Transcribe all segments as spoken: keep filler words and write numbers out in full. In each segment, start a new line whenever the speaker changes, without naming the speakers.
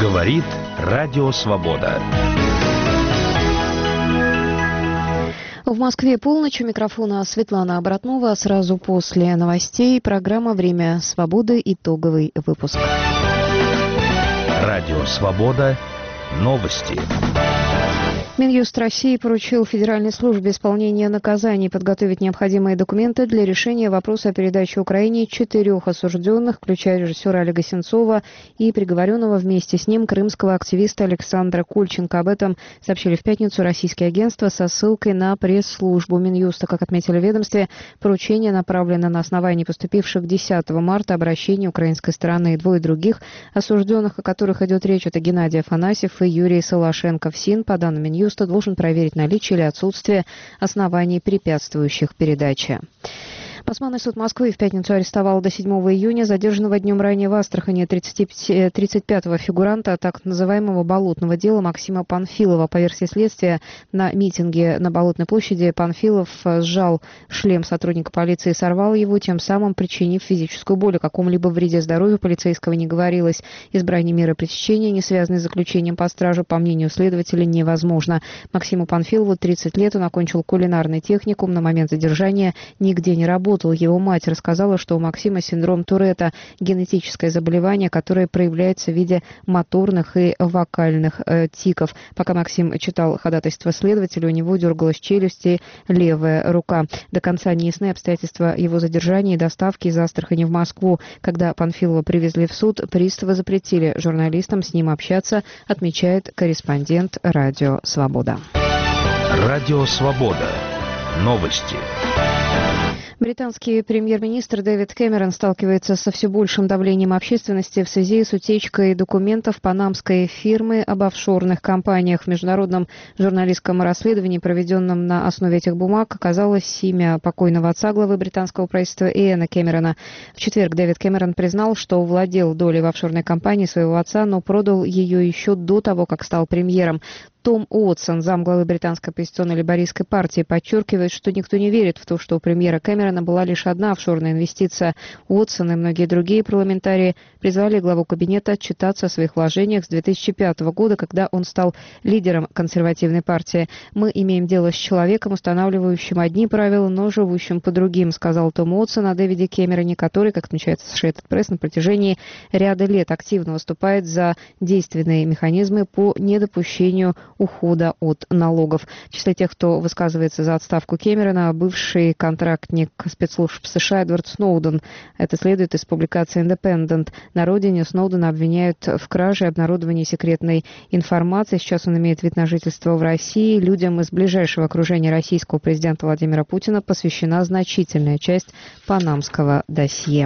Говорит Радио Свобода.
В Москве полночь. У микрофона Светлана Обратнова. Сразу после новостей программа «Время свободы». Итоговый выпуск.
Радио Свобода. Новости.
Минюст России поручил Федеральной службе исполнения наказаний подготовить необходимые документы для решения вопроса о передаче Украине четырех осужденных, включая режиссера Олега Сенцова и приговоренного вместе с ним крымского активиста Александра Кольченко. Об этом сообщили в пятницу российские агентства со ссылкой на пресс-службу Минюста. Как отметили в ведомстве, поручение направлено на основании поступивших десятого марта обращений украинской стороны. Двое других осужденных, о которых идет речь, это Геннадий Афанасьев и Юрий Солошенко. ФСИН, по данным Минюста, должен проверить наличие или отсутствие оснований, препятствующих передаче. Басманный суд Москвы в пятницу арестовал до седьмого июня задержанного днем ранее в Астрахани тридцать пятого фигуранта так называемого болотного дела Максима Панфилова. По версии следствия, на митинге на Болотной площади Панфилов сжал шлем сотрудника полиции и сорвал его, тем самым причинив физическую боль. О каком-либо вреде здоровью полицейского не говорилось. Избрание меры пресечения, не связанной с заключением под стражу, по мнению следователя, невозможно. Максиму Панфилову тридцать лет, он окончил кулинарный техникум, на момент задержания нигде не работал. Его мать рассказала, что у Максима синдром Туретта, генетическое заболевание, которое проявляется в виде моторных и вокальных э, тиков. Пока Максим читал ходатайство следователя, у него дергалась челюсть и левая рука. До конца не ясны обстоятельства его задержания и доставки из Астрахани в Москву. Когда Панфилова привезли в суд, приставы запретили журналистам с ним общаться, отмечает корреспондент Радио Свобода.
Радио Свобода. Новости.
Британский премьер-министр Дэвид Кэмерон сталкивается со все большим давлением общественности в связи с утечкой документов панамской фирмы об офшорных компаниях. В международном журналистском расследовании, проведенном на основе этих бумаг, оказалось имя покойного отца главы британского правительства Иэна Кэмерона. В четверг Дэвид Кэмерон признал, что владел долей в офшорной компании своего отца, но продал ее еще до того, как стал премьером. Том Уотсон, замглавы британской оппозиционной лейбористской партии, подчеркивает, что никто не верит в то, что у премьера Кэмерона была лишь одна офшорная инвестиция. Уотсон и многие другие парламентарии призвали главу кабинета отчитаться о своих вложениях с две тысячи пятого года, когда он стал лидером консервативной партии. «Мы имеем дело с человеком, устанавливающим одни правила, но живущим по другим», сказал Том Уотсон о Дэвиде Кэмероне, который, как отмечает Associated Press, на протяжении ряда лет активно выступает за действенные механизмы по недопущению ухода от налогов. В числе тех, кто высказывается за отставку Кэмерона, бывший контрактник спецслужб США Эдвард Сноуден. Это следует из публикации Independent. На родине Сноудена обвиняют в краже и обнародовании секретной информации. Сейчас он имеет вид на жительство в России. Людям из ближайшего окружения российского президента Владимира Путина посвящена значительная часть панамского досье.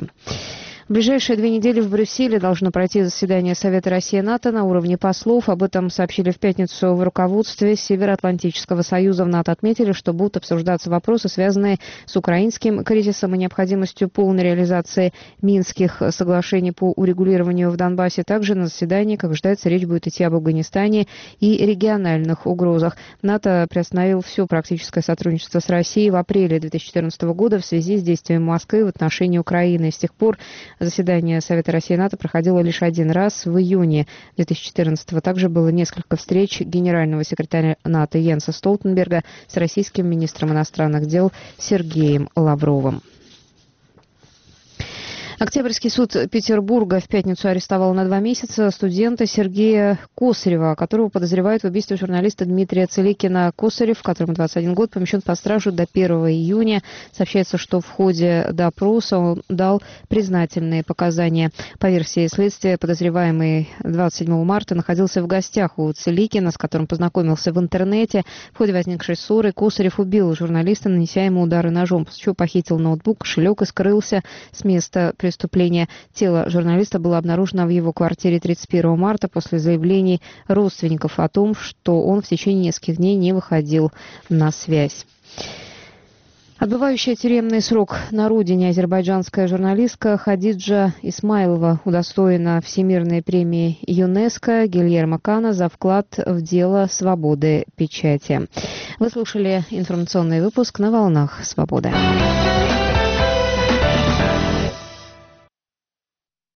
В ближайшие две недели в Брюсселе должно пройти заседание Совета России-НАТО на уровне послов. Об этом сообщили в пятницу в руководстве Североатлантического союза. В НАТО отметили, что будут обсуждаться вопросы, связанные с украинским кризисом и необходимостью полной реализации Минских соглашений по урегулированию в Донбассе. Также на заседании, как ожидается, речь будет идти об Афганистане и региональных угрозах. НАТО приостановил все практическое сотрудничество с Россией в апреле две тысячи четырнадцатого года в связи с действиями Москвы в отношении Украины. С тех пор заседание Совета России и НАТО проходило лишь один раз в июне две тысячи четырнадцатого. Также было несколько встреч генерального секретаря НАТО Йенса Столтенберга с российским министром иностранных дел Сергеем Лавровым. Октябрьский суд Петербурга в пятницу арестовал на два месяца студента Сергея Косарева, которого подозревают в убийстве журналиста Дмитрия Целикина. Косарев, которому двадцать один год, помещен под стражу до первого июня. Сообщается, что в ходе допроса он дал признательные показания. По версии следствия, подозреваемый двадцать седьмого марта находился в гостях у Целикина, с которым познакомился в интернете. В ходе возникшей ссоры Косарев убил журналиста, нанеся ему удары ножом, после чего похитил ноутбук, кошелек и скрылся с места преступления. Тело журналиста было обнаружено в его квартире тридцать первого марта после заявлений родственников о том, что он в течение нескольких дней не выходил на связь. Отбывающая тюремный срок на родине азербайджанская журналистка Хадиджа Исмайлова удостоена Всемирной премии ЮНЕСКО Гильермо Кана за вклад в дело свободы печати. Вы слушали информационный выпуск на волнах «Свобода».